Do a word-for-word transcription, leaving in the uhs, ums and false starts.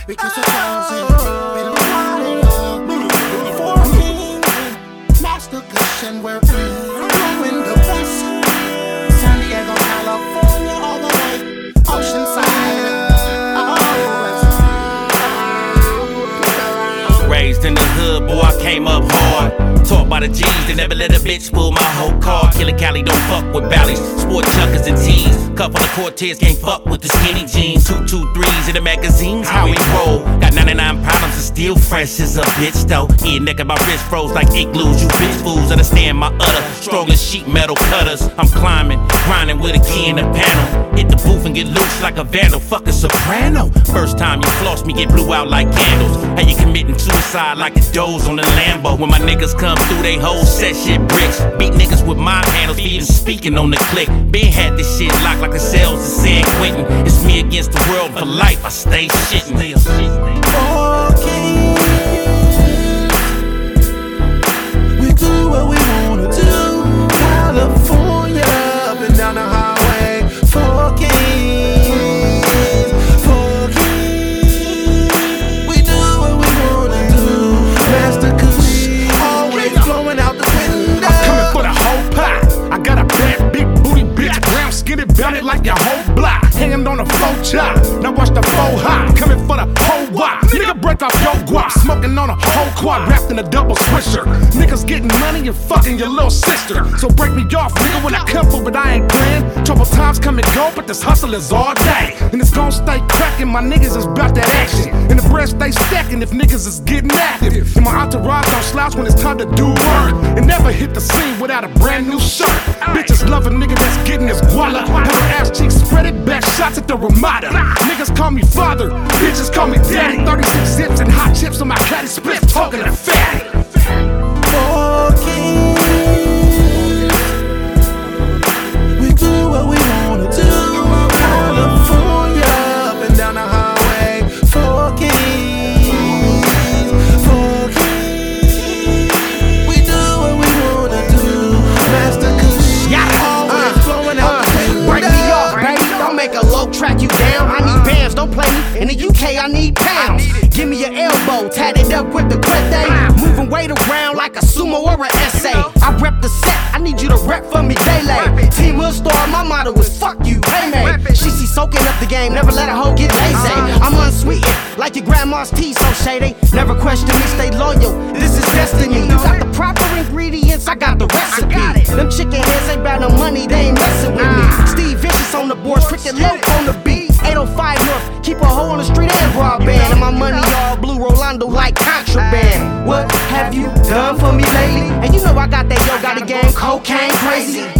because the thousand been running up. Four kings, master cushion, we're blowing the best. San Diego, California, all the way, Oceanside. Raised in the hood, boy, I came up hard. Taught by the G's, they never let a bitch fool my whole car. Killer Cali don't fuck with ballies, sport chuckers and tees. Cuff on the Cortez, can't fuck with the skinny jeans. Two, two, threes in the magazines, how we roll. Got ninety-nine problems and still fresh as a bitch though. Yeah, nigga, my wrist froze like igloos. You bitch fools understand my utter. Strong as sheet metal cutters. I'm climbing, grinding with a key in the panel. Hit the booth and get loose like a vandal. Fuck a soprano. First time you floss me, get blew out like candles. How you committing suicide like a doze on the Lambo? When my niggas come through, they whole set shit bricks. Beat niggas with my handles, even speaking on the click. Ben had this shit locked like the cells in San Quentin. It's me against the world for life, I stay shitting. Okay. We do what we wanna do. California, up and down the highway. Four kings, four kings. We do what we wanna do. Master Kush, always blowing out the window. I'm coming for the whole pot. I got a bad big booty bitch, brown skinny belly like your whole block. Hanging on a faux chop, now watch the faux hot. Coming for the whole wop, nigga break off your guap. Smoking on a whole quad, wrapped in a double swisher. Niggas getting money and fucking your little sister. So break me off, nigga, when I come for, but I ain't playing. Trouble times come and go, but this hustle is all day. And it's gon' stay cracking, my niggas is bout that action. And the bread stay stacking if niggas is getting active. And my entourage don't slouch when it's time to do work. And never hit the scene without a brand new shirt. Bitches love a nigga that's getting his guala. Have her ass cheeks spread it back, shots at the Ramada. Niggas call me father, bitches call me daddy. thirty-six zips and hot chips on my caddy split, talking to fatty. Four kings. We do what we wanna do. California, up and down the highway. Four kings, four kings. We do what we wanna do. Master Kush, always blowing out the window. Break me off, baby. Don't make a low track you down. I need bands, don't play me. In the U K, I need pounds. Give me your elbow, tatted up with the quete. Moving weight around like a sumo or an essay. I rep the set, I need you to rep for me daily. Team Hood Star, my motto is fuck you, hey man. She see soaking up the game, never let a hoe get lazy. I'm unsweetened, like your grandma's tea, so shady. Never question me, stay loyal, this is destiny. You got the proper ingredients, I got the recipe. Them chicken heads ain't about no money, they ain't messing with me. Steve Vicious on the board, Cricket Low on the beat. eight oh five North, keep a hoe on the street and broadband. And my money all blue, Rolando like contraband. What have you done for me lately? And you know I got that yo, got a gang, cocaine crazy.